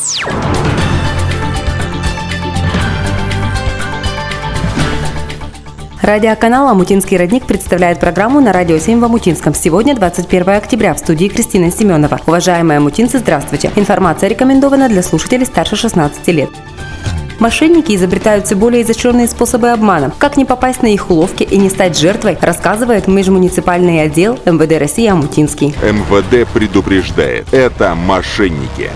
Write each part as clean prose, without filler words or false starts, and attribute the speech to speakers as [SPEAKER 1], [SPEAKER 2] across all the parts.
[SPEAKER 1] Радиоканал «Омутинский родник» представляет программу на Радио 7 в Омутинском. Сегодня 21 октября. В студии Кристина Семенова. Уважаемые омутинцы, здравствуйте. Информация рекомендована для слушателей старше 16 лет. Мошенники изобретают все более изощренные способы обмана. Как не попасть на их уловки и не стать жертвой, рассказывает межмуниципальный отдел МВД России «Омутинский».
[SPEAKER 2] МВД предупреждает. Это мошенники.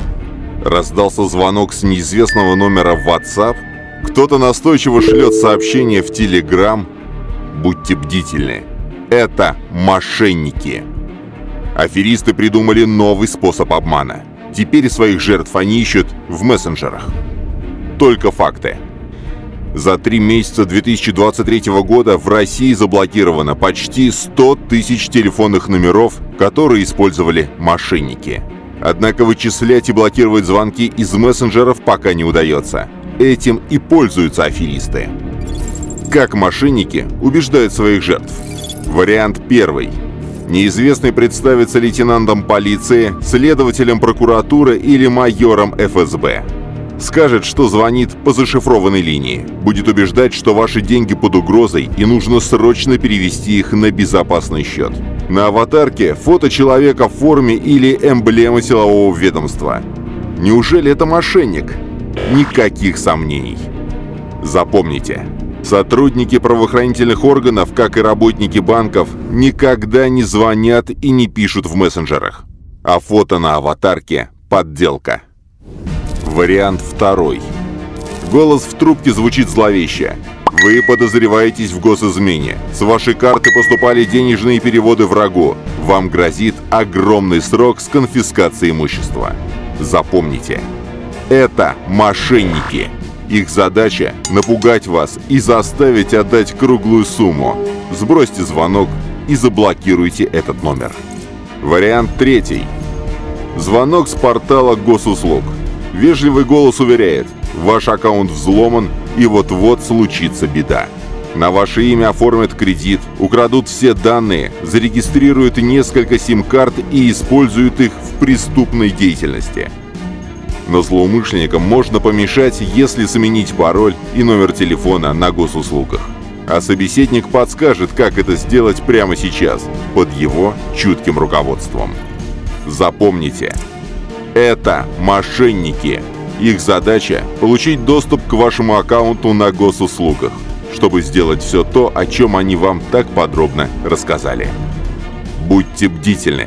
[SPEAKER 2] Раздался звонок с неизвестного номера в WhatsApp. Кто-то настойчиво шлет сообщение в Telegram. Будьте бдительны. Это мошенники. Аферисты придумали новый способ обмана. Теперь своих жертв они ищут в мессенджерах. Только факты. За 3 месяца 2023 года в России заблокировано почти 100 тысяч телефонных номеров, которые использовали мошенники. Однако вычислять и блокировать звонки из мессенджеров пока не удается. Этим и пользуются аферисты. Как мошенники убеждают своих жертв? Вариант первый. Неизвестный представится лейтенантом полиции, следователем прокуратуры или майором ФСБ. Скажет, что звонит по зашифрованной линии. Будет убеждать, что ваши деньги под угрозой и нужно срочно перевести их на безопасный счет. На аватарке фото человека в форме или эмблема силового ведомства. Неужели это мошенник? Никаких сомнений. Запомните, сотрудники правоохранительных органов, как и работники банков, никогда не звонят и не пишут в мессенджерах. А фото на аватарке – подделка. Вариант второй. Голос в трубке звучит зловеще. Вы подозреваетесь в госизмене. С вашей карты поступали денежные переводы врагу. Вам грозит огромный срок с конфискацией имущества. Запомните. Это мошенники. Их задача – напугать вас и заставить отдать круглую сумму. Сбросьте звонок и заблокируйте этот номер. Вариант третий. Звонок с портала госуслуг. Вежливый голос уверяет, ваш аккаунт взломан и вот-вот случится беда. На ваше имя оформят кредит, украдут все данные, зарегистрируют несколько сим-карт и используют их в преступной деятельности. Но злоумышленникам можно помешать, если заменить пароль и номер телефона на госуслугах. А собеседник подскажет, как это сделать прямо сейчас, под его чутким руководством. Запомните, это мошенники. Их задача – получить доступ к вашему аккаунту на госуслугах, чтобы сделать все то, о чем они вам так подробно рассказали. Будьте бдительны.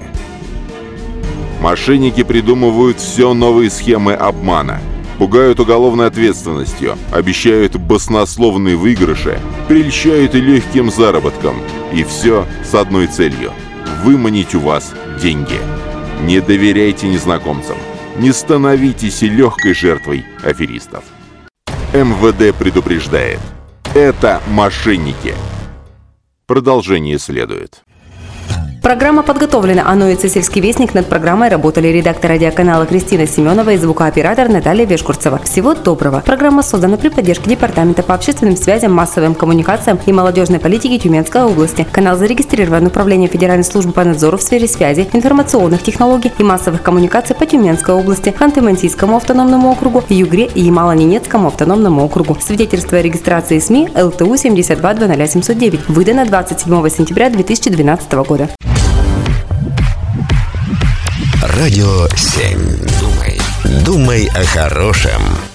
[SPEAKER 2] Мошенники придумывают все новые схемы обмана, пугают уголовной ответственностью, обещают баснословные выигрыши, прельщают легким заработком. И все с одной целью – выманить у вас деньги. Не доверяйте незнакомцам, не становитесь легкой жертвой аферистов. МВД предупреждает. Это мошенники. Продолжение следует.
[SPEAKER 1] Программа подготовлена. Оно и «Сельский вестник». Над программой работали редактор радиоканала Кристина Семенова и звукооператор Наталья Вешкурцева. Всего доброго. Программа создана при поддержке Департамента по общественным связям, массовым коммуникациям и молодежной политике Тюменской области. Канал зарегистрирован Управлением Федеральной службы по надзору в сфере связи, информационных технологий и массовых коммуникаций по Тюменской области, Ханты-Мансийскому автономному округу, Югре и Ямало-Ненецкому автономному округу. Свидетельство о регистрации СМИ ЛТУ 7200709. Выдано 27 сентября 2012 года.
[SPEAKER 3] Радио 7. Думай о хорошем.